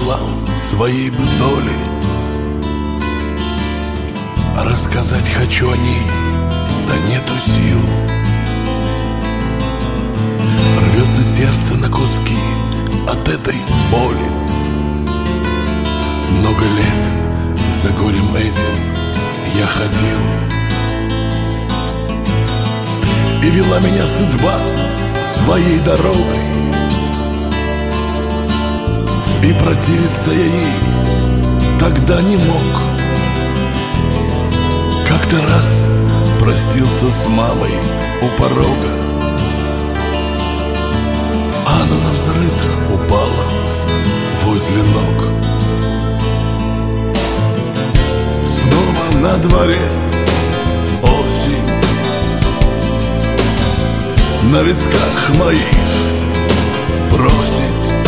делам своей бы доли. Рассказать хочу о ней, да нету сил. Рвется сердце на куски от этой боли. Много лет за горем этим я ходил, и вела меня судьба своей дорогой, и противиться я ей тогда не мог. Как-то раз простился с мамой у порога, а она навзрыд упала возле ног. Снова на дворе осень, на висках моих бросить,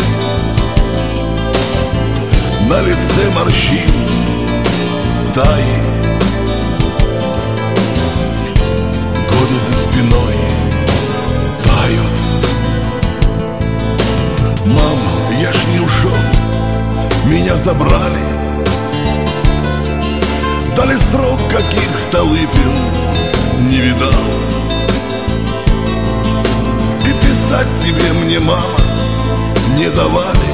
на лице морщин стаи, годы за спиной тают. Мам, я ж не ушел, меня забрали, дали срок, каких Столыпин не видал. И писать тебе мне, мама, не давали.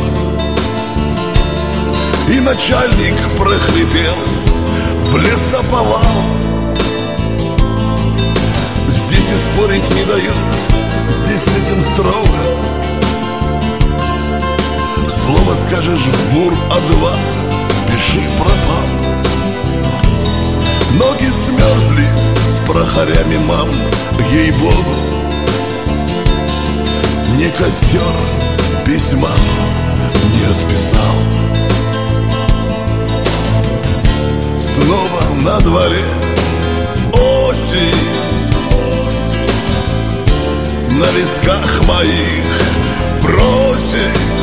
И начальник прохрипел в лесоповал. Здесь и спорить не дают, здесь с этим строго. Слово скажешь в БУР-А2, пиши пропал. Ноги смерзлись с прохорями, мам, ей-богу. Не костер письма не отписал. Снова на дворе осень, на висках моих бросить,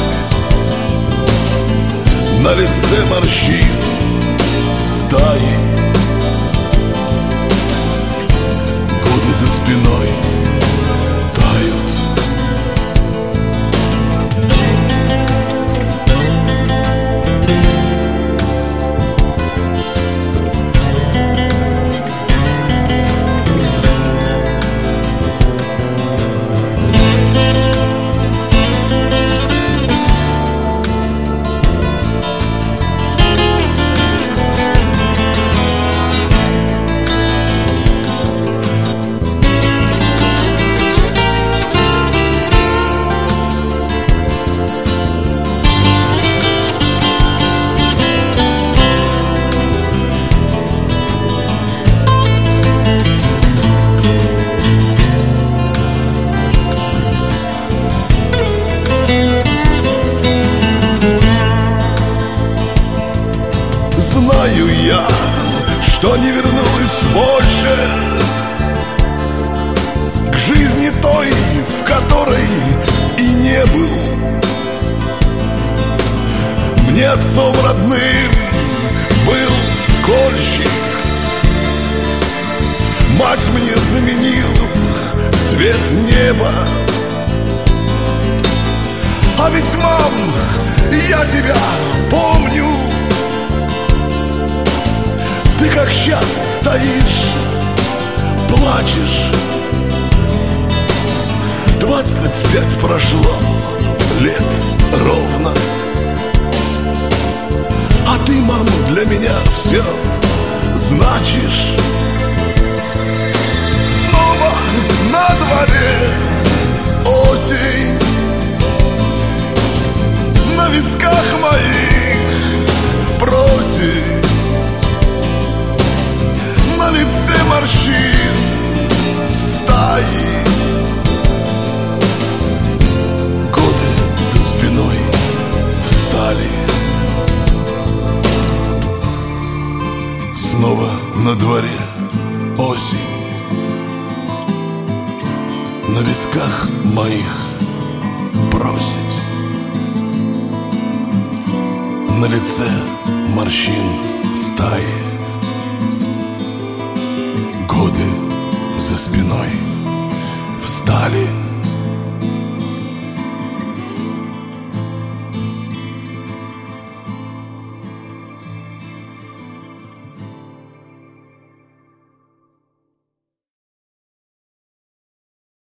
на лице морщин стаи, годы за спиной тают. Знаю я, что не вернусь больше к жизни той, в которой и не был. Мне отцом родным был кольщик, мать мне заменил цвет неба. А ведь, мам, я тебя помню. Ты как сейчас стоишь, плачешь. 25 прошло лет ровно, а ты, мама, для меня все значишь. Снова на дворе осень, на висках моих бросить, на лице морщин стаи, годы за спиной встали. Снова на дворе осень, на висках моих бросить, на лице морщин стаи, годы за спиной встали.